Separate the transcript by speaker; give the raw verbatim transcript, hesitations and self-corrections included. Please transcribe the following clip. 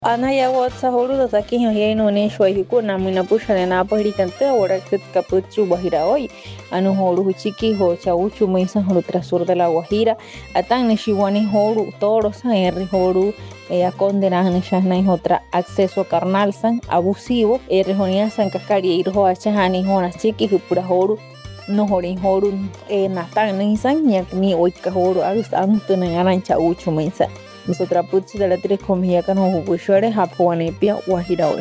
Speaker 1: Ana ya WhatsApp holudo saki hiyo no ne shwa hiku na mwina pusha ne na pahiri kante ora kit kapuchu bahira hoy anu holu huchiki ho chauchu meisa holu trasur de la Guajira atan ne shiwani holu toro san erri holu ya condena ne shahna otra acceso carnal san abusivo erri honia san kaskari irho achani hona chiki hupura holu no horin holu e natan ne san nyak ni oika holu agus antu ne anan chauchu meisa nosotras putsi de la tres comida que nos hubo shore hapo wanepia Guajira.